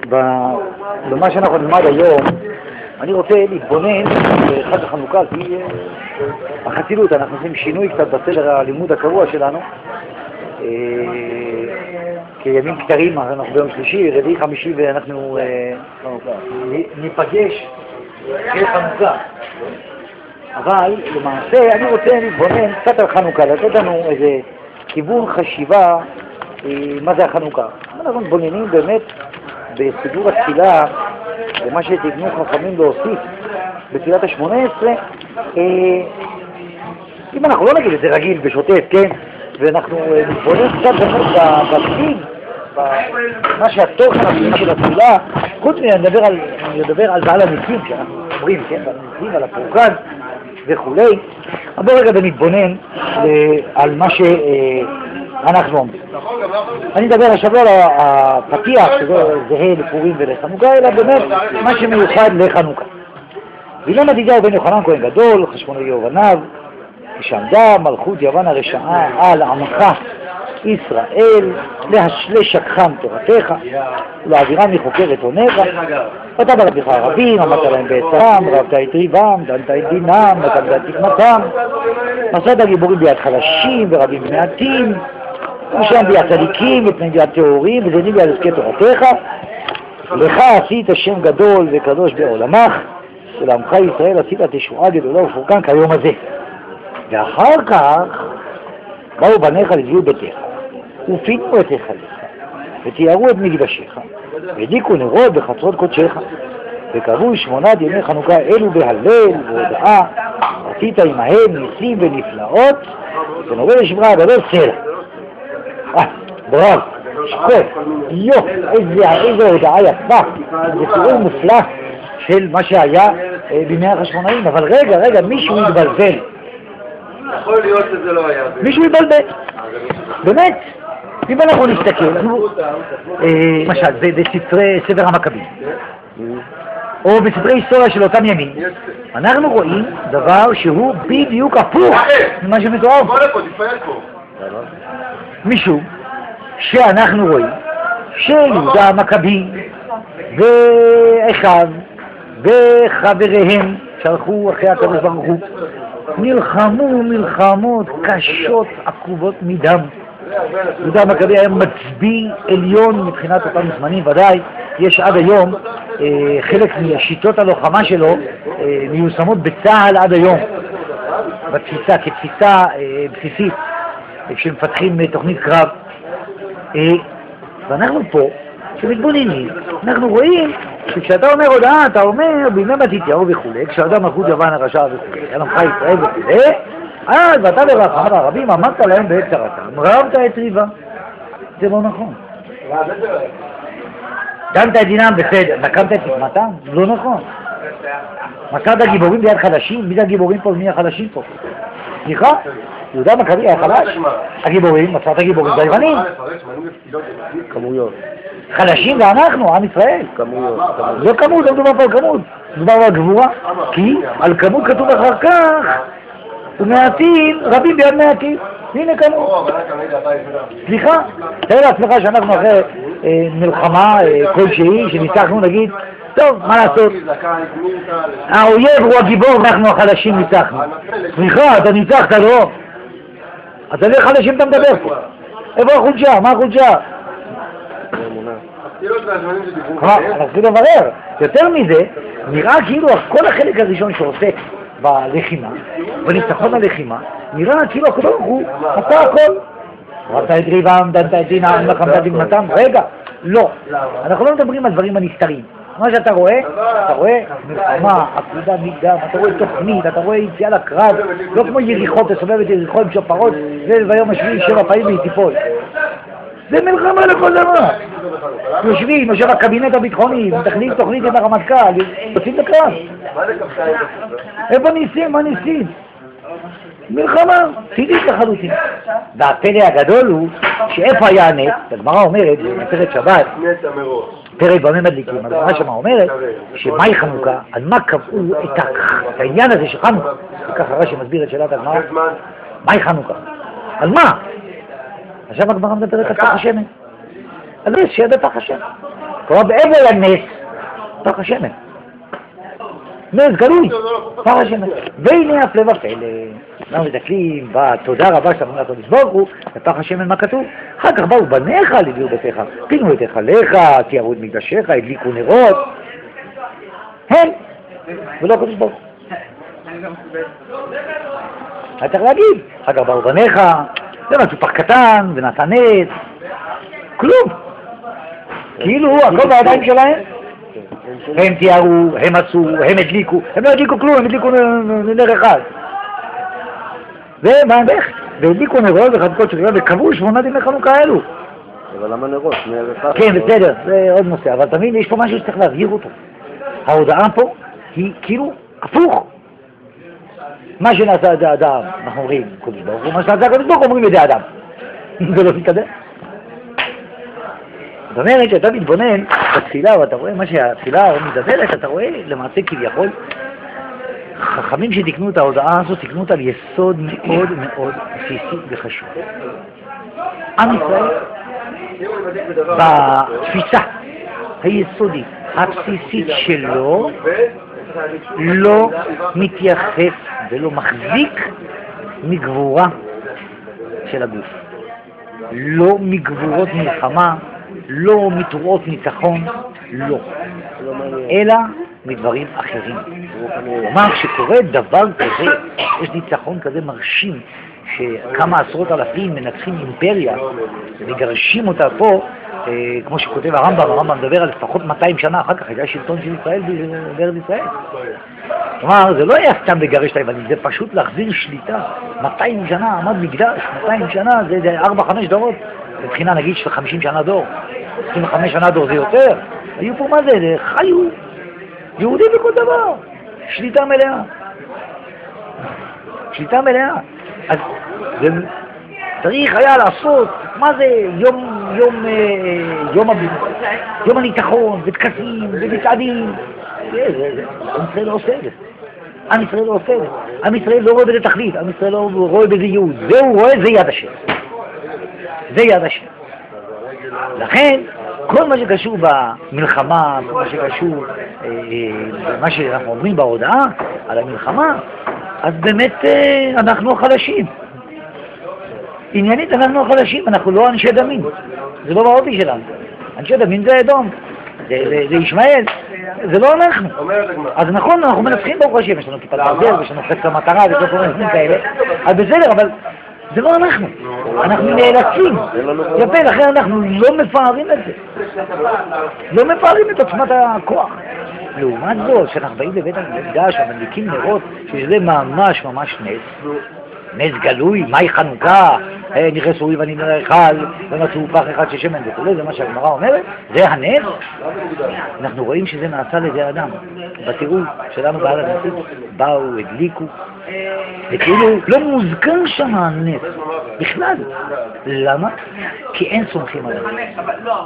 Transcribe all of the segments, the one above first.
במה שאנחנו נלמד היום, אני רוצה להתבונן בחג החנוכה, כי החסידות, אנחנו עושים שינוי קצת בסדר הלימוד הקבוע שלנו, כימים קצרים, אנחנו ביום שלישי, רביעי, חמישי, ואנחנו ניפגש בחנוכה. אבל למעשה אני רוצה להתבונן קצת על חנוכה, לתת לנו איזה כיוון חשיבה מה זה החנוכה. אנחנו מתבוננים באמת בסידור התפילה, במה שתבנו חכמים להוסיף בתפילת ה-18, אם אנחנו לא נגיד את זה רגיל בשוטף, כן? ואנחנו מתבונן קצת באמת בפנים, מה שהתוכן הפנימי של התפילה, חוץ מלדבר על בעל הניסים שאנחנו אומרים, כן? על הניסים, על הפורקן וכולי, אבל רגע ונתבונן על מה שאנחנו אומרים. אני מדבר עכשיו לא על הפתיח, שזה זהה לפורים ולחנוכה, אלא באמת מה שמיוחד לחנוכה. וילון מתתיהו בן יוחנן כהן גדול, חשבונו יובניו, כשעמדה מלכות יוון הרשעה על עמך ישראל, לשכחם תורתך, ולהעבירם מחוקי רצונך, ואתה ברבך הרבים, אמרת להם בעצרם, רבת את ריבם, דנת את דינם, נתת את תקמתם, נשאת הגיבורים ביד חלשים ורבים מעטים, ושם ביד צדיקים ופני ביד טהורים, וזנים ביד עסקי תורתך, לך עשית שם גדול וקדוש בעולמך, ולעמך ישראל עשית תשועה גדולה ופורקן כיום הזה. ואחר כך באו בניך לביאו ביתך, ופינו את היכליך, ותיארו את מקדשיך, והדליקו נרות בחצרות קודשך, וקבעו 8 ימי חנוכה אלו בהלל והודאה, עשית עמהם ניסים ונפלאות, ונורא לשמרה הגדול סלע. ברב, שקוף, איזה הודעה יפה, זה תיאור מופלא של מה שהיה בימי החשמונאים, אבל רגע, מישהו התבלבל. יכול להיות שזה לא היה. מישהו התבלבל. באמת, אם אנחנו נסתכל, למשל, בספרי ספר המכבים, או בספרי היסטוריה של אותם ימים, אנחנו רואים דבר שהוא בדיוק הפוך ממה שמתואר. משום שאנחנו רואים שיהודה המכבי ואחיו וחבריהם שהלכו אחרי הקדוש ברוך הוא נלחמו מלחמות קשות עקובות מדם. יהודה המכבי היה מצביא עליון מבחינת אותם זמנים, ודאי יש עד היום חלק מהשיטות הלוחמה שלו מיושמות בצה"ל עד היום בתפיסה, כתפיסה בסיסית כשמפתחים תוכנית קרב. ואנחנו פה שמתבוננים, אנחנו רואים שכשאתה אומר הודעה, אתה אומר בימי מתתיהו וכולי, כשאדם מלכות יוון הרשע וכולי, עמך ישראל וכולי, אז ואתה ורחמיו הרבים אמרת להם בעת צרתם, רבת את ריבם. זה לא נכון. דנת את דינם בסדר, נקמת את תקמתם? לא נכון. מצאת הגיבורים ביד חלשים? מי זה הגיבורים פה ומי החלשים פה? סליחה? יהודה המכבי היה חלש? הגיבורים, מצאת הגיבורים ביוונים. כמויות. חלשים ואנחנו, עם ישראל. כמויות. לא כמות, לא מדובר פה על כמות. מדובר על גבורה. כי על כמות כתוב אחר כך, ומעטים, רבים ביד מעטים. הנה כמות. סליחה? תראה לעצמך שאנחנו אחרי מלחמה כלשהי, שניצחנו נגיד, טוב, מה לעשות? האויב הוא הגיבור ואנחנו החלשים ניצחנו. סליחה, אתה ניצחת, לא? אז על איך חלשים אתה מדבר פה? איפה החולשה? מה החולשה? אנחנו צריכים לברר. יותר מזה, נראה כאילו כל החלק הראשון שעוסק בלחימה, בניצחון הלחימה, נראה כאילו הקדוש ברוך הוא עשה הכל. רבת את ריבם, דנת את דינם, נלחמת את תקמתם. רגע, לא. אנחנו לא מדברים על דברים הנסתרים. מה שאתה רואה, מלחמה, עקודה מדם, אתה רואה תוכנית, אתה רואה יציאה לקרב, לא כמו יריחו, תסובב את יריחו עם שופרות, וביום השביעי 7 פעמים והיא תיפול. זה מלחמה לכל דבר. יושבים, יושב הקבינט הביטחוני, מתכננים תוכנית עם הרמטכ"ל, יוצאים לקרב. איפה ניסים? מה ניסים? מלחמה, פיזית לחלוטין. והפלא הגדול הוא שאיפה היה הנס, הגמרא אומרת, בפרק שבת, פרק במה מדליקים, הגמרא שמה אומרת, שמאי חנוכה, על מה קבעו את העניין הזה של חנוכה, וככה רש"י מסביר את שאלת הגמרא, מאי חנוכה, על מה? עכשיו הגמרא מדברת על פח השמן, על זה שיהיה בפח השמן. כלומר בעבר לנס, פח השמן. נס גלוי, פח השמן. והנה הפלא ופלא, אנחנו מתקלים בתודה רבה שאתה אומר לקדוש ברוך הוא, בפח השמן מה כתוב? אחר כך באו בניך לביאו ביתך, פינו את היכליך, תיארו את מקדשיך, הדליקו נרות. הם, ולא הקדוש ברוך הוא. אתה צריך להגיד, אחר כך באו בניך, ומצאו פח קטן, ונתן עץ, כלום. כאילו הכל בידיים שלהם. הם תיארו, הם עשו, הם הדליקו, הם לא הדליקו כלום, הם הדליקו נר אחד. ומה איך? והדליקו נרות וחדקות שריון וקבעו 8 ימי חנוכה האלו. אבל למה נרות? נר אחד? כן, בסדר, זה עוד נושא, אבל תמיד יש פה משהו שצריך להבהיר אותו. ההודעה פה היא כאילו הפוך. מה שנעשה ידי האדם, אנחנו אומרים קודש ברוך הוא, מה שנעשה קודש ברוך הוא אומרים ידי האדם. זה לא מתקדם. זאת אומרת שאתה מתבונן בתפילה ואתה רואה מה שהתפילה מדברת, אתה רואה למעשה כביכול חכמים שתקנו את ההודעה הזאת, תקנו אותה על יסוד מאוד מאוד בסיסי וחשוב. עם ישראל בתפיסה היסודית הבסיסית שלו לא מתייחס ולא מחזיק מגבורה של הגוף, לא מגבורות מלחמה, לא מתרועות ניצחון, לא, אלא מדברים אחרים. כלומר, כשקורה דבר כזה, יש ניצחון כזה מרשים, שכמה עשרות אלפים מנצחים אימפריה ומגרשים אותה פה, כמו שכותב הרמב"ם מדבר על לפחות 200 שנה אחר כך, היה שלטון של ישראל בארץ ישראל. כלומר, זה לא היה סתם לגרש את היוונים, זה פשוט להחזיר שליטה. 200 שנה עמד מקדש, 200 שנה זה 4-5 דורות, מבחינה נגיד של 50 שנה דור, 25 שנה דור זה יותר. היו פה מה זה חיו, יהודים בכל דבר, שליטה מלאה. שליטה מלאה. אז זה צריך היה לעשות, מה זה יום הניצחון, וטקסים, ומצעדים. עם ישראל לא עושה את זה. עם ישראל לא עושה את זה. עם ישראל לא רואה בזה תכלית, עם ישראל לא רואה בזה ייעוד. זה הוא רואה, זה יד השם. זה יד השם. לכן, כל מה שקשור במלחמה, כל מה שקשור במה שאנחנו אומרים בהודעה על המלחמה, אז באמת אנחנו החלשים. עניינית אנחנו החלשים, אנחנו לא אנשי דמים. זה לא באופי שלנו. אנשי דמים זה אדום, זה ישמעאל, זה לא אנחנו. אז נכון, אנחנו מנצחים ברוך השם, יש לנו כיפת ברזל, יש לנו חץ המטרה, ויש לנו כל מיני כאלה, אז בסדר, אבל זה לא אנחנו נאלצים. יפה, לכן אנחנו לא מפארים את זה. לא מפארים את עוצמת הכוח. לעומת זאת, שאנחנו באים לבית המקדש ומדליקים נרות, שזה ממש נס. נס גלוי, מהי חנוכה, נכנס אורי ואני נרחל, ומצאו פח אחד של שמן וכו', זה מה שהגמרא אומרת, זה הנס. אנחנו רואים שזה נעשה על ידי אדם. בתיאור שלנו בעל הנסים, באו, הדליקו, וכאילו לא מוזכר שם הנס, בכלל. למה? כי אין סומכים על הנס.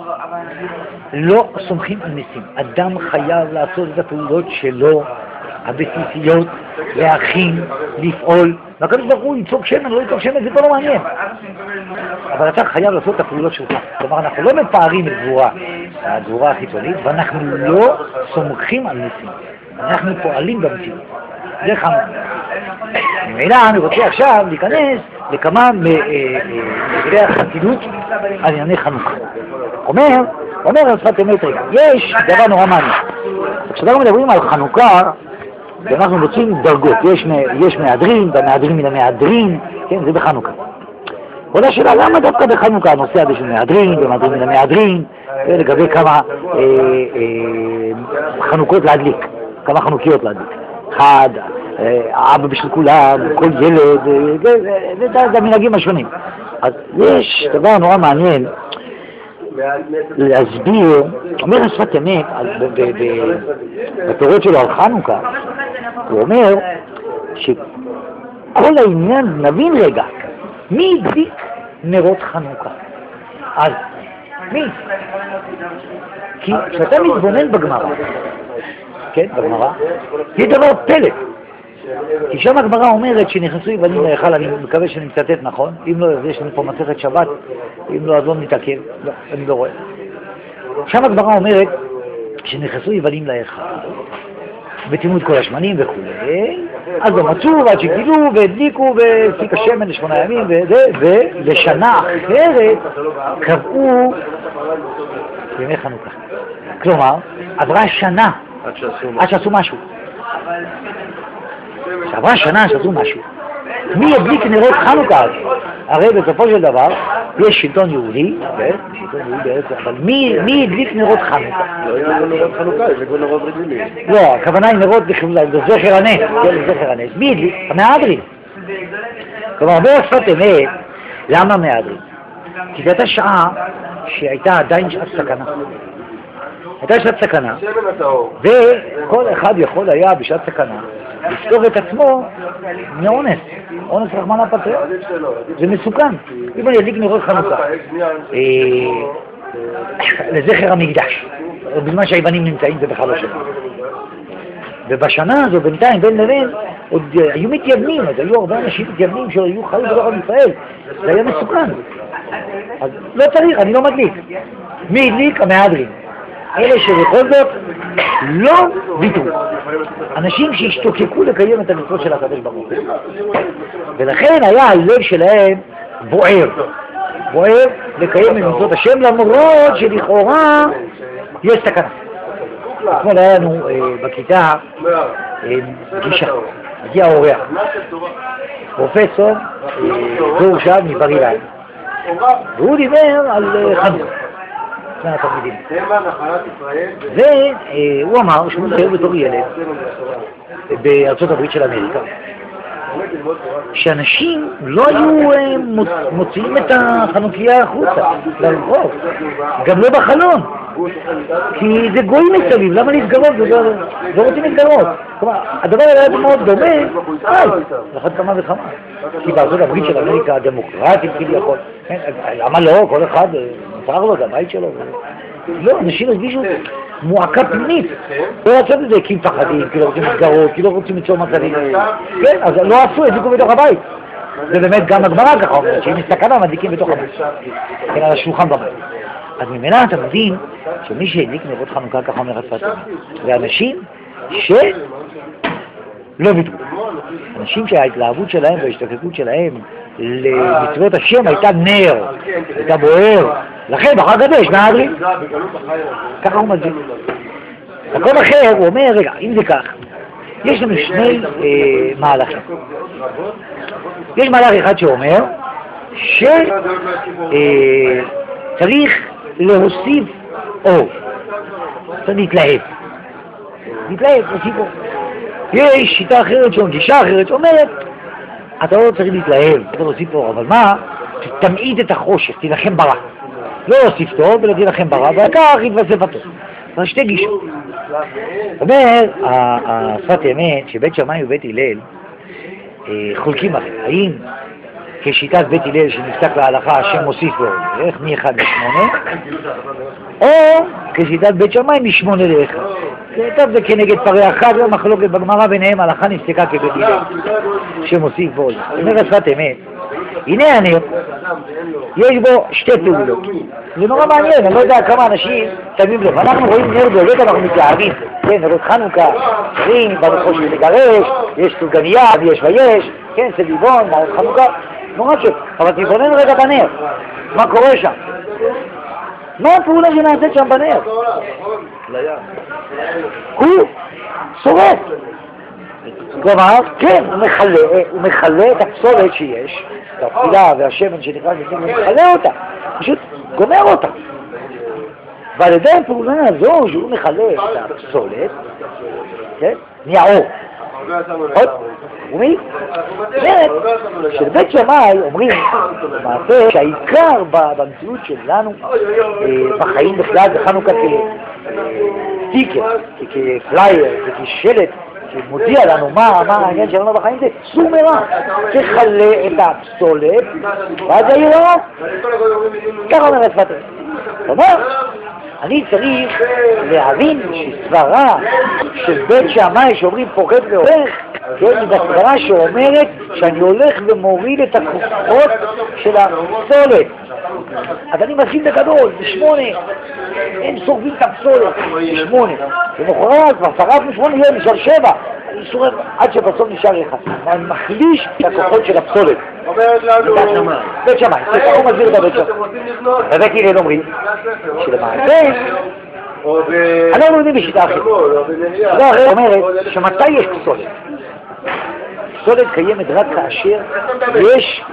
לא סומכים על נסים. אדם חייב לעשות את הפעולות שלו, הבסיסיות, להכין, לפעול, והקדוש ברוך הוא יצוק שמן, לא יצוק שמן, זה כבר לא מעניין. אבל אתה חייב לעשות את הפעולות שלך. כלומר, אנחנו לא מפארים את הגבורה החיצונית, ואנחנו לא סומכים על ניסים. אנחנו פועלים במציאות. זה חנוכה. ממילא אני רוצה עכשיו להיכנס לכמה מגרי החסידות על ענייני חנוכה. אומר על שפת אמת רגע, יש דבר נורא מעניין. כשאנחנו מדברים על חנוכה, ואנחנו מוצאים דרגות, יש מהדרין, והמהדרין מן המהדרין, כן, זה בחנוכה. עוד השאלה, למה דווקא בחנוכה הנושא הזה של מהדרין, ומהדרין מן המהדרין, ולגבי כמה חנוכות להדליק, כמה חנוכיות להדליק. אחד, אבא בשביל כולם, כל ילד, זה המנהגים השונים. אז יש דבר נורא מעניין, להסביר, אומר השפת אמת בתורות שלו על חנוכה, הוא אומר שכל העניין, נבין רגע, מי הדליק נרות חנוכה? אז מי? כי כשאתה מתבונן בגמרא, כן, בגמרא, זה דבר פלא. כי שם הגמרא אומרת שנכנסו יוונים להיכל, אני מקווה שאני מצטט נכון, אם לא, יש לנו פה מסכת שבת, אם לא, אז לא נתעכב, לא, אני לא רואה. שם הגמרא אומרת שנכנסו יוונים להיכל וטימאו את כל השמנים וכו', אז לא מצאו ועד שגילו והדליקו והפיק השמן ל8 ימים ולשנה אחרת קבעו ימי חנוכה. כלומר, עברה שנה עד שעשו משהו. שעברה שנה שעשו משהו. מי ידליק נרות חנוכה? הרי בסופו של דבר יש שלטון יהודי, אבל מי ידליק נרות חנוכה? לא ידליקו נרות חנוכה, ידליקו נרות רגילים. לא, הכוונה היא נרות לזכר הנס. מי ידליק? המהדרין. כלומר, בשפת אמת, למה מהדרין? כי זו הייתה שעה שהייתה עדיין שעת סכנה. הייתה שעת סכנה, וכל אחד יכול היה בשעת סכנה לפתור את עצמו מאונס, אונס רחמנא פטריה. זה מסוכן. אם אני אדליק נרות חנוכה לזכר המקדש, בזמן שהיוונים נמצאים זה בכלל לא שנה. ובשנה הזו בינתיים בין לבין עוד היו מתייוונים, אז היו הרבה אנשים מתייוונים שהיו חיים בתוך עם ישראל, זה היה מסוכן. אז לא צריך, אני לא מדליק. מי הדליק? המהדרין. אלה שבכל זאת לא ויתרו. אנשים שהשתוקקו לקיים את המצוות של הקדוש ברוך הוא. ולכן היה הלב שלהם בוער לקיים את מצוות השם, למרות שלכאורה יש סכנה. אתמול היה לנו בכיתה פגישה, הגיע אורח, פרופסור דור שב מבר אילן, והוא דיבר על חנוכה. מהתלמידים. והוא אמר שהוא מתחיל בתור ילד בארצות הברית של אמריקה, שאנשים לא היו מוציאים את החנוכיה החוצה לרחוב, גם לא בחלון, כי זה גויים מסביב, למה להתגרות? לא רוצים להתגרות. כלומר, הדבר היה מאוד דומה, לחד כמה וכמה, כי בארצות הברית של אמריקה הדמוקרטית כביכול, למה לא? כל אחד מותר לו, זה הבית שלו. לא, אנשים הרגישו מועקה פנימית, לא לעשות את זה כי מפחדים, כי לא רוצים להתגרות, כי לא רוצים ליצור מצבים. כן, אז לא עשו, הדליקו בתוך הבית. זה באמת גם הגמרא ככה אומרת, שאם יש סכנה מדליקים בתוך הבית. כן, על השולחן בבית. אז ממילא אתה מבין שמי שהדליק נרות חנוכה ככה אומר השפת אמת, זה אנשים שלא ויתרו. אנשים שההתלהבות שלהם וההשתוקקות שלהם למצוות השם הייתה נר, הייתה בוער. לכן בחג הקדש מהדרין. ככה הוא מסביר. במקום אחר הוא אומר, רגע, אם זה כך, יש לנו שני מהלכים. יש מהלך אחד שאומר שצריך להוסיף אור. צריך להתלהב, להוסיף אור. יש שיטה אחרת, גישה אחרת שאומרת, אתה לא צריך להתלהב, אתה להוסיף אור, אבל מה? תמעיט את החושך, תילחם ברע. לא להוסיף טוב, אלא תילחם ברע, וכך יתווסף הטוב. אז שתי גישות. אומר, השפת אמת שבית שמאי ובית הלל חולקים עליהם. האם כשיטת בית הלל שנפסק להלכה השם מוסיף ועוד, איך מ1 ל8, או כשיטת בית שמאי מ8 ל1. טוב, זה כנגד פרי אחד, והמחלוקת בגמרא ביניהם הלכה נפסקה כבית הלל שמוסיף ועוד. אומר השפת אמת, הנה הנר, יש בו שתי פעולות. זה נורא מעניין, אני לא יודע כמה אנשים שמים לב. אנחנו רואים נר בולט, אנחנו מתלהבים. כן, נרות חנוכה, שרים, ברחוב של מגרש, יש סוגניה, יש ויש, כן, סביבון, נרות חנוכה, נורא כיף. אבל תתבונן רגע בנר, מה קורה שם? מה הפעולה שנעשית שם בנר? הוא שורף. כלומר, כן, הוא מכלה את הפסולת שיש, את התפילה והשמן שנכנס לפנים, הוא מכלה אותה, פשוט גומר אותה. ועל ידי הפעולה הזו שהוא מכלה את הפסולת, כן, נהיה אור. עוד, ומי? אומרת, שבית שמאי אומרים, למעשה, שהעיקר במציאות שלנו, בחיים בכלל, בחנוכה כסטיקר, כפלייר, כשלט, שמודיע לנו מה העניין שלנו בחיים זה סור מרע, תכלה את הפסולת ואז זה יהיה רע. ככה אומר השפת אמת. זאת אומרת, אני צריך להבין שסברה של בית שמאי שאומרים פוחד והולך, כן, זו הסברה שאומרת שאני הולך ומוריד את הכוחות של הפסולת. אז אני מתחיל בגדול, ב8, הם שורפים את הפסולת, ב8. ומחרת כבר שרפנו 8 יום, נשאר 7. אני שורף עד שבסוף נשאר 1. אני מחליש את הכוחות של הפסולת. בית שמאי, ככה הוא מסביר את הבית שמאי. בבית הלל אומרים שלמעשה אנחנו יודעים בשיטה אחרת. שיטה אחרת אומרת שמתי יש פסולת? פסולת קיימת רק כאשר יש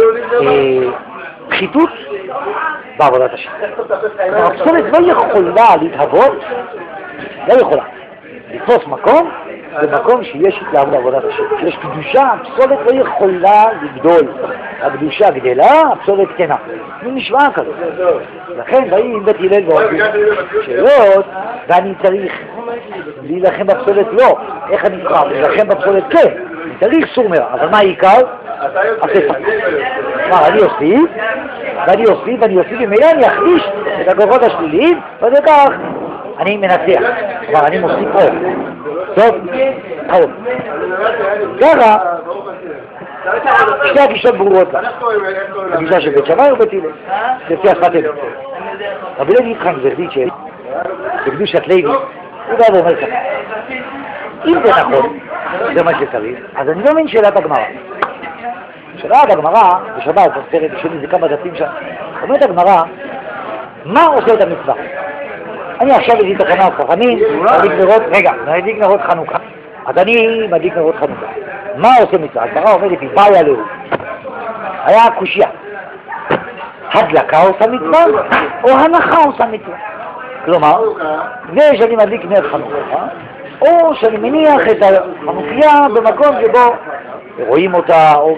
פחיתות בעבודת השם. הפסולת לא יכולה להתהוות, לא יכולה לתפוס מקום במקום שיש התלהבות בעבודת השם. כשיש קדושה, הפסולת לא יכולה לגדול. הקדושה גדלה, הפסולת קטנה. זו משוואה כזאת. לכן באים בית הלל ואומרים שאלות, ואני צריך להילחם בפסולת לא. איך אני אקרא? להילחם בפסולת כן. אני צריך סומר, אבל מה העיקר? הפסח. כלומר, אני אוסיף, ומילא אני אחליש את הכוחות השליליים, וזה כך אני מנצח. כלומר, אני מוסיף עוד. טוב, טוב. ככה, שתי הגישות ברורות לה. הגישה של בית שמאי ובית הלל. לפי השפת אמת. רבי לוי יצחק זרדיצ'ה, בקדושת לוי, הוא בא ואומר ככה. אם זה נכון, זה מה שצריך, אז אני לא מבין שאלת הגמרא. שאלת הגמרא, בשבת, בסרט שלי זה כמה דפים שם, אומרת הגמרא, מה עושה את המצווה? אני עכשיו אגיד תקנה חכמים, מדליק נרות חנוכה. אז אני מדליק נרות חנוכה. מה עושה מצווה? הגמרא אומרת לי, באיה לו. היה קושיה. הדלקה עושה מצווה, או הנחה עושה מצווה. כלומר, זה שאני מדליק נר חנוכה, או שאני מניח את החנוכיה במקום שבו רואים אותה, או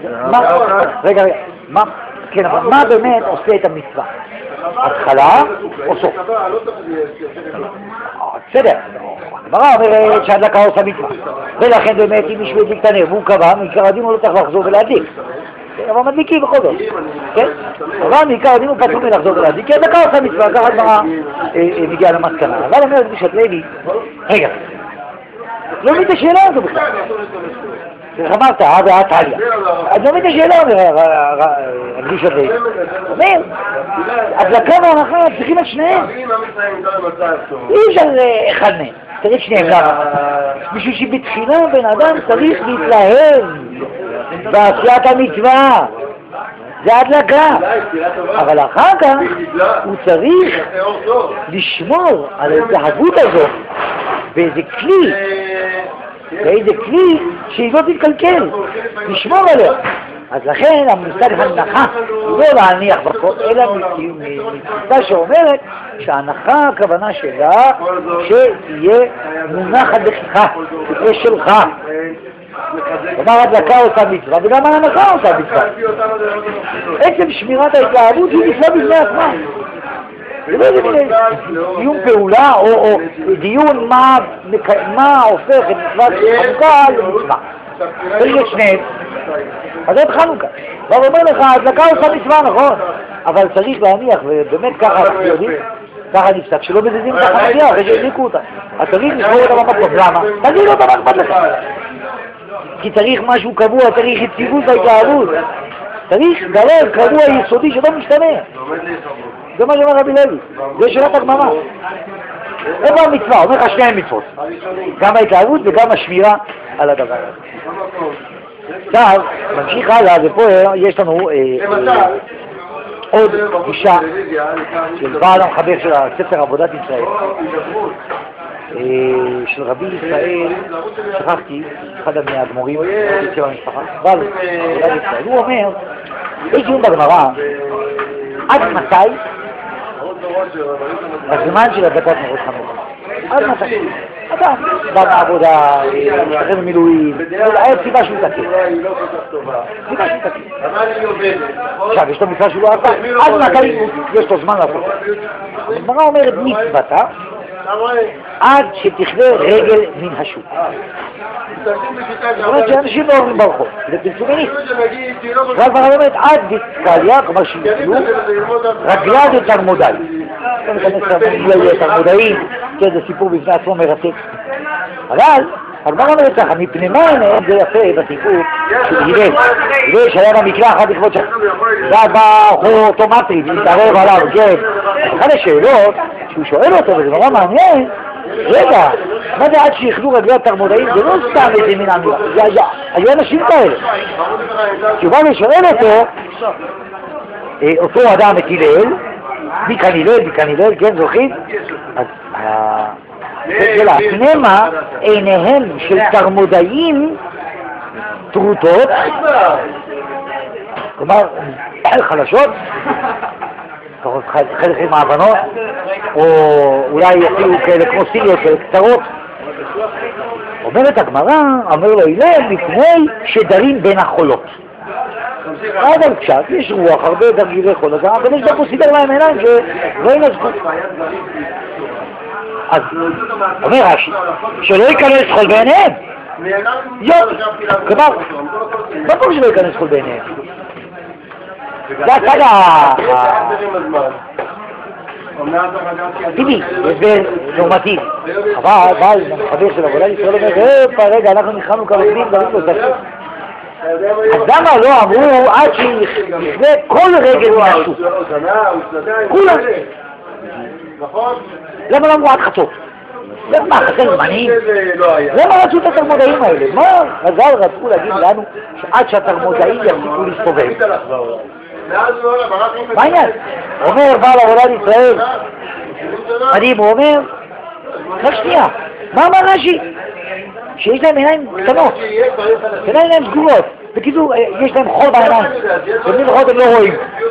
מה באמת עושה את המצווה? התחלה או סוף? בסדר, הגמרא אומרת שהדלקה עושה מצווה, ולכן באמת אם מישהו הדליק את הנר והוא קבע, מעיקר הדין הוא לא צריך לחזור ולהדליק, אבל מדליקים בכל זאת, כן? אבל מעיקר הדין הוא פטור מלחזור ולהדליק, כי הדלקה עושה מצווה, ככה הגמרא מגיעה למסקנה. אבל אומרת קדושת לוי, רגע, לא מבין את השאלה הזו בכלל. אמרת, ואת עליה. אז לא מבין את השאלה, אומר קדושת לוי. אומר, הדלקה והנחה צריכים את שניהם. אי אפשר אחד מהם. צריך שניהם, למה? בשביל שבתחילה בן אדם צריך להתלהב בעשיית המצווה. זה הדלקה. אבל אחר כך הוא צריך לשמור על ההתלהבות הזו באיזה כלי שהיא לא תתקלקל, לשמור עליה. אז לכן המושג הנחה הוא לא להניח בכל, אלא מצווה שאומרת שההנחה הכוונה שלה שיהיה מונחת בכיחה, תהיה שלך. כלומר הדלקה עושה מצווה וגם ההנחה עושה מצווה. עצם שמירת ההתלהבות היא מצווה בפני עצמה. זה לא איזה דיון פעולה או דיון מה הופך את מצוות חנוכה למצווה. צריך את שניהם. אז את חנוכה. כבר אומר לך, הדלקה עושה מצווה, נכון, אבל צריך להניח, ובאמת ככה אנחנו יודעים, ככה נפסק, שלא מזיזים את החנוכיה אחרי שהדליקו אותה. אז צריך לשמור אותה במקום. למה? תגיד אותה מה אכפת לך. כי צריך משהו קבוע, צריך יציבות בהתלהבות. צריך דבר קבוע יסודי שלא משתנה. זה מה שאומר רבי לוי, זה שאלת הגמרא. איפה המצווה? אומר לך שניהם מצוות. גם ההתלהבות וגם השמירה על הדבר הזה. עכשיו, ממשיך הלאה, ופה יש לנו עוד גישה של בעל המחבר של הספר עבודת ישראל, של רבי ישראל, שכחתי, אחד מהאדמו"רים של המשפחה, אבל עבודת ישראל, הוא אומר, יש דיון בגמרא, עד מתי? בזמן של הדלקת נרות חנוכה. עד מתי? אדם בא מהעבודה, משתחרר ממילואים, היה סיבה שהוא תקף. סיבה שהוא תקף. עכשיו, יש לו מצווה שהוא לא עשה, עד מתי יש לו זמן לעשות. הגמרא אומרת מצוותה, עד שתכלה רגל מן השוק. זאת אומרת שאנשים לא עוברים ברחוב, זה פרסומנית. והגמרא אומרת עד דקליה, כלומר שיתנו רגלה דתרמודאי. לא ניכנס לתרמודאים, זה סיפור בפני עצמו מרתק. אבל הגמרא אומרת ככה, מפני מה עיניהם זה יפה בסיפור של הלל שהיה במקרה אחת לכבוד שם. ובא אותו מטריד, להתערב עליו, כן. אז אחת השאלות שהוא שואל אותו, וזה נורא מעניין, רגע, מה זה עד שיחדו רגלי התרמודאים? זה לא סתם איזה מין אמירה, היו אנשים כאלה. כשהוא בא ושואל אותו אדם את הלל, מכאן הלל, כן, זוכרים? אז פנימה עיניהם של תרמודאים טרוטות, כלומר חלשות, חלק עם ההבנות, או אולי אפילו כאלה כמו סיליות, כאלה קצרות. אומרת הגמרא, אומר לו הלל, מפני שדרים בין החולות. עד על קצת, יש רוח, הרבה דרגי חולות, אבל יש דרכו סידר להם עיניים שלא ינזקו. אז אומר רש"י, שלא ייכנס חול בעיניהם. יופי, כלומר, מה פה שלא ייכנס חול בעיניהם? זה הצד טבעי, הסבר נורמטיבי. אבל חבר של עבודה ישראל אומר, רגע, אנחנו נלחמנו כמובנים, דברים לא זכו. אז למה לא אמרו עד שיכלה כל רגל משהו? כולם. למה לא אמרו עד חצות? למה חסר זמנים? למה רצו את התרמודאים האלה? מה חז"ל רצו להגיד לנו שעד שהתרמודאים יפסיקו להסתובב? מה העניין? אומר בעל עבודת ישראל, מדהים, הוא אומר, רק שנייה, מה אמר רש"י? שיש להם עיניים קטנות, עיניים סגורות, בקיצור, יש להם חול בעיניים, ובלי לחול הם לא רואים.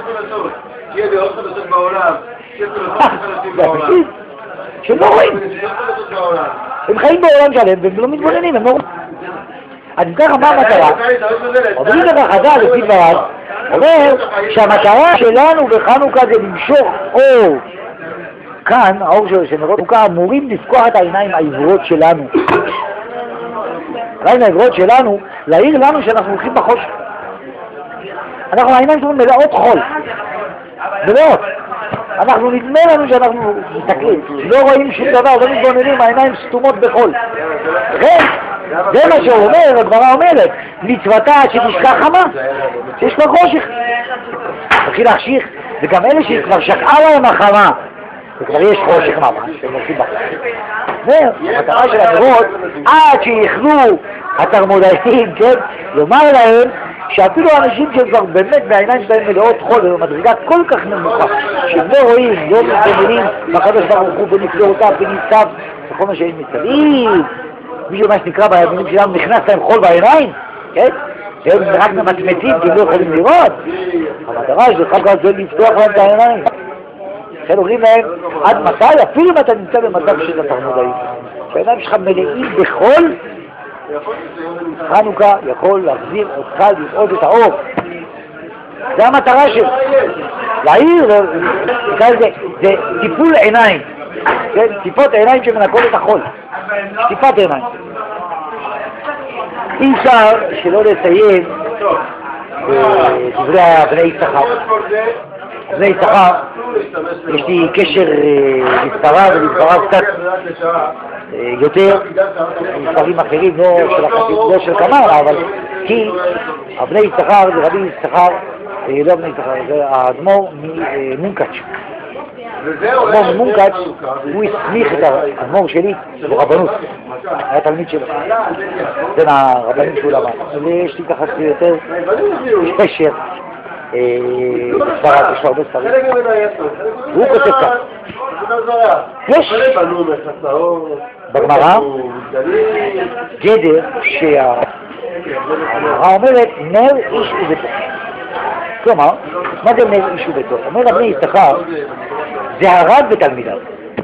שהם לא רואים, הם חיים בעולם שלהם והם לא מתבוננים, הם לא רואים. אז אם ככה מה המטרה? אומרים לך חז"ל לפי דבריו, אומר שהמטרה שלנו בחנוכה זה למשוך אור. כאן, האור של נרות חנוכה, אמורים לפקוח את העיניים העברות שלנו. העיניים העברות שלנו, להעיר לנו שאנחנו הולכים בחושך. העיניים שלנו מלאות חול. מלאות. אנחנו נדמה לנו שאנחנו מסתכלים, לא רואים שום דבר, לא מתבוננים, העיניים סתומות בחול. כן, זה מה שהוא אומר, הגמרא אומרת, מצוותה שתשכח חמה, שיש בה חושך. תתחיל להחשיך, וגם אלה שכבר שקעה להם החמה, וכבר יש חושך ממש, שהם הולכים בחושך. המטרה של הנרות, עד שיכלו התרמודאים, כן, לומר להם, שאפילו האנשים שהם כבר באמת בעיניים שלהם מלאות חול ובמדרגה כל כך נמוכה שהם לא רואים, לא מתבוננים בקדוש ברוך הוא בנפלאותיו, בניסיו וכל מה שיש מסביב, מישהו מה שנקרא בימינים שלנו נכנס להם חול בעיניים, כן? הם רק ממצמצים כי הם לא יכולים לראות. המטרה שלך כבר זה לפתוח להם את העיניים. לכן אומרים להם, עד מתי? אפילו אם אתה נמצא במצב של התרמודאים שהעיניים שלך מלאים בחול, חנוכה יכול להחזיר אותך לראות את האור. זה המטרה שלו, להעיר, זה טיפול עיניים, טיפות עיניים שמנקות את החול, טיפת עיניים. אי אפשר שלא לציין דברי בני יששכר. בני יששכר, יש לי קשר מספריו ולספריו קצת יותר מספרים אחרים, לא של כמר, אבל כי הבני יששכר זה רבי יששכר, לא בני יששכר, זה האדמו"ר ממונקאץ'. האדמו"ר ממונקאץ' הוא הסמיך את האדמו"ר שלי ברבנות, היה תלמיד שלו, בין הרבנים שהוא למד. ויש לי ככה יותר קשר ספרד, יש לו הרבה ספרים. הוא כותב כך. יש בגמרא גדר שהגמרא אומרת נר איש וביתו. כלומר, מה זה נר איש וביתו? אומר הבני יששכר, זה הרב בתלמידיו.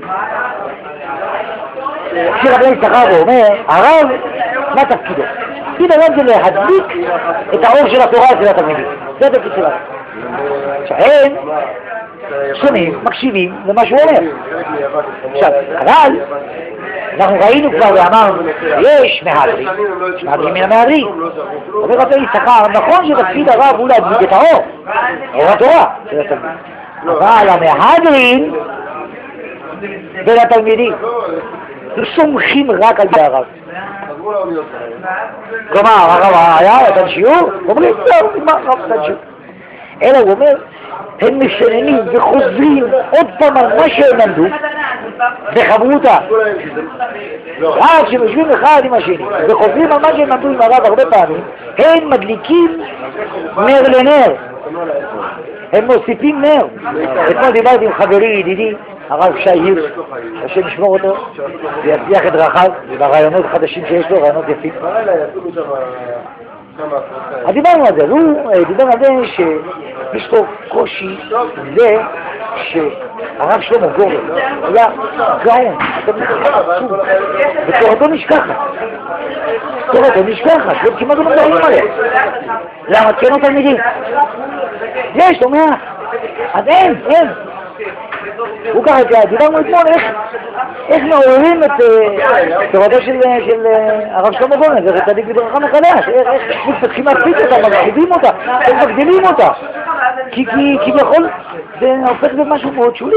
שיר הבני יששכר ואומר, הרב, מה תפקידו? תפקיד הרב זה להדליק את האור של התורה של התלמידים. זה התפקיד שלנו. שהם, שומעים, מקשיבים למה שהוא אומר. עכשיו, אבל אנחנו ראינו כבר ואמרנו, יש מהדרין, מהדרין מן המהדרין. אומר רבי יששכר, נכון שתפקיד הרב הוא להדליק את האור, אור התורה של התלמיד. אבל המהדרין בין התלמידים לא סומכים רק על זה הרב. כלומר, הרב היה נתן שיעור, אומרים, לא, מה הרב נתן שיעור? אלא הוא אומר, הם משננים וחוזרים עוד פעם על מה שהם למדו בחברותה. רק כשהם יושבים אחד עם השני וחוזרים על מה שהם למדו עם הרב הרבה פעמים, הם מדליקים נר לנר. הם מוסיפים נר. אתמול דיברתי עם חברי ידידי, הרב שי הירש, השם ישמור אותו ויצליח את דרכיו והרעיונות החדשים שיש לו, רעיונות יפים. אז דיברנו על זה, הוא דיבר על זה שיש לו קושי זה שהרב שלמה גורן היה גאון, ותורתו נשכחת, כמעט לא מדברים עליה. למה? כן או תלמידים? יש, לא מעט. אז אין. הוא ככה, דיברנו אתמול איך מעוררים את תורתו של הרב שלמה גורן, זה צדיק לברכה מחדש, איך מתפתחים להפיץ אותה, מרחיבים אותה, איך מגדילים אותה, כי כביכול זה הופך במשהו מאוד שולי.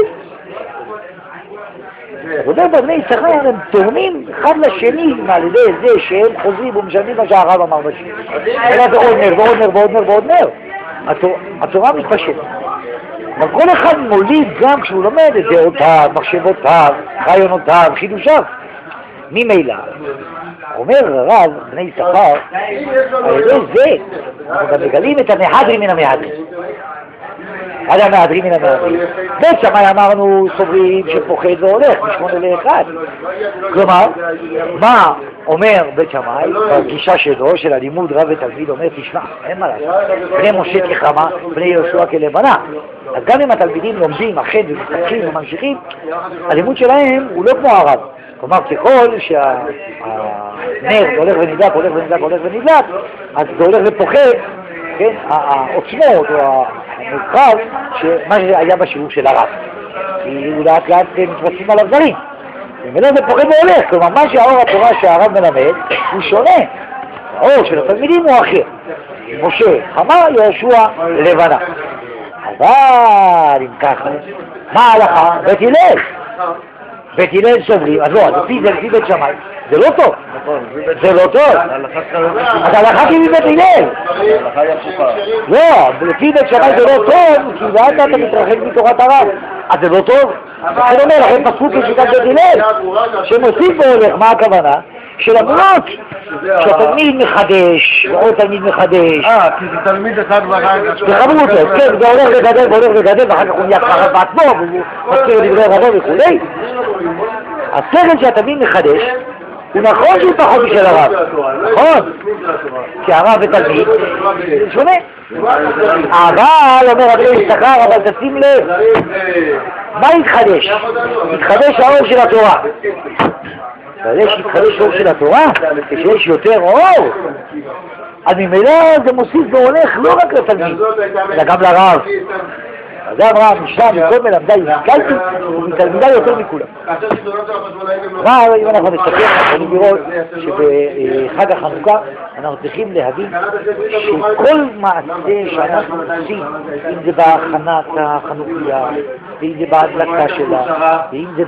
עבודה בבני יששכר הם תורמים אחד לשני על ידי זה שהם חוזרים ומשלמים מה שהרב אמר בשיר. אלא זה עוד נר ועוד נר ועוד נר ועוד נר. התורה מתפשטת. אבל כל אחד מוליד גם כשהוא לומד את דעותיו, מחשבותיו, רעיונותיו, חידושיו. ממילא, אומר הרב בני יששכר, על ידי זה אנחנו גם מגלים את המהדרין מן המהדרין. עד המהדרין מן המהדרין. בית שמאי אמרנו סוברים שפוחד והולך מ8 ל1. כלומר, מה אומר בית שמאי בגישה שלו, של הלימוד רב ותלמיד, אומר תשמע, אין מה לעשות, בני משה כחמה, בני יהושע כלבנה. אז גם אם התלמידים לומדים אכן ומתפתחים וממשיכים, הלימוד שלהם הוא לא כמו הרב. כלומר, ככל שהנר הולך ונדלק, אז זה הולך ופוחד, כן, העוצמות או המרחב שמה שהיה בשיעור של הרב. כי הוא לאט לאט מתבצעים עליו דברים. ומלא זה פוחד והולך, כלומר מה שהאור התורה שהרב מלמד הוא שונה. האור של התלמידים הוא אחר. משה חמה, יהושע לבנה. אבל אם ככה, מה ההלכה? בית הלל. בית הלל סוברים, אז לא, אז לפי בית שמאי, זה לא טוב. זה לא טוב. אז ההלכה היא מבית הלל. לא, לפי בית שמאי זה לא טוב, כי לאט אתה מתרחק מתורת הרב. אז זה לא טוב. אני אומר לכם פסוק לשיטת בית הלל, שמוסיף והולך, מה הכוונה? שלמרות שהתלמיד מחדש, ועוד תלמיד מחדש. כי זה תלמיד אחד ואחר כך. תחברו אותו, כן, זה הולך וגדל, ואחר כך הוא נהיה ככה בעצמו, והוא מזכיר את דברי רבו וכו'. השכל שהתלמיד מחדש, הוא נכון שהוא פחות משל הרב, נכון? כי הרב ותלמיד, זה שונה. אבל, אומר רבי יששכר, אבל תשים לב, מה יתחדש? יתחדש האור של התורה. אבל יש יתחדש האור של התורה, כשיש יותר אור, אז ממילא זה מוסיף והולך לא רק לתלמיד, אלא גם לרב. אז זה אמרה המשנה מכל מלמדי השכלתי ומתלמידי יותר מכולם. אבל אם אנחנו נסתכל, אנחנו יכולים לראות שבחג החנוכה אנחנו צריכים להבין שכל מעשה שאנחנו עושים, אם זה בהכנת החנוכיה, ואם זה בהדלקה שלה, ואם זה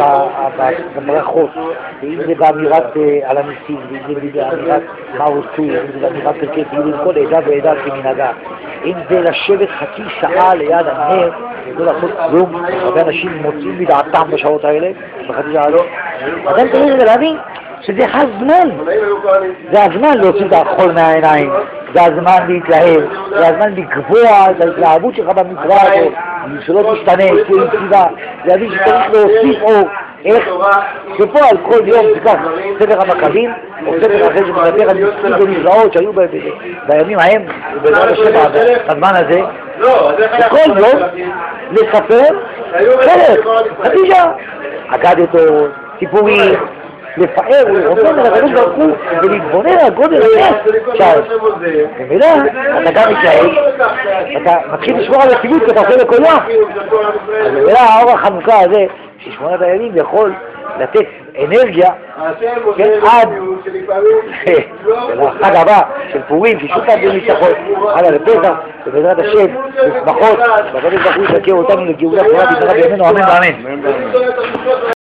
בברכות, ואם זה באמירת על הניסים, ואם זה באמירת מה עושים, אם זה באמירת פרקי תהילים, כל עדה ועדה כמנהגה, אם זה לשבת חצי שעה ליד הנר, לא לעשות כלום, הרבה אנשים מוצאים מדעתם בשעות האלה, בחצי שעה לא. אתם צריכים להבין שזה הזמן, זה הזמן להוציא את החול מהעיניים, זה הזמן להתלהב, זה הזמן לקבוע את ההתלהבות שלך במצווה הזאת, שלא תשתנה, תהיה יציבה, להבין שצריך להוסיף אור. איך? שפה על כל יום תיקח ספר המכבים, או ספר אחרי שמדבר על ניסים ונפלאות שהיו בימים ההם, ובעזרת השם בזמן הזה, וכל יום לספר חלק, חצי שעה, אגדתות, סיפורים, לפאר ולרומם על הקדוש ברוך הוא ולהתבונן על גודל הנס. ומילא אתה גם מתלהב, אתה מתחיל לשמור על הציבות כי אתה עושה לכל יום. אז ומילא האור החנוכה הזה ששמונת הימים יכול לתת אנרגיה עד לחג הבא של פורים, ששוטה בניצחון עד לפסח, ובעזרת השם בשמחות והקדוש ברוך הוא יזכה אותנו לגאולה אחרונה במהרה בימינו, אמן ואמן.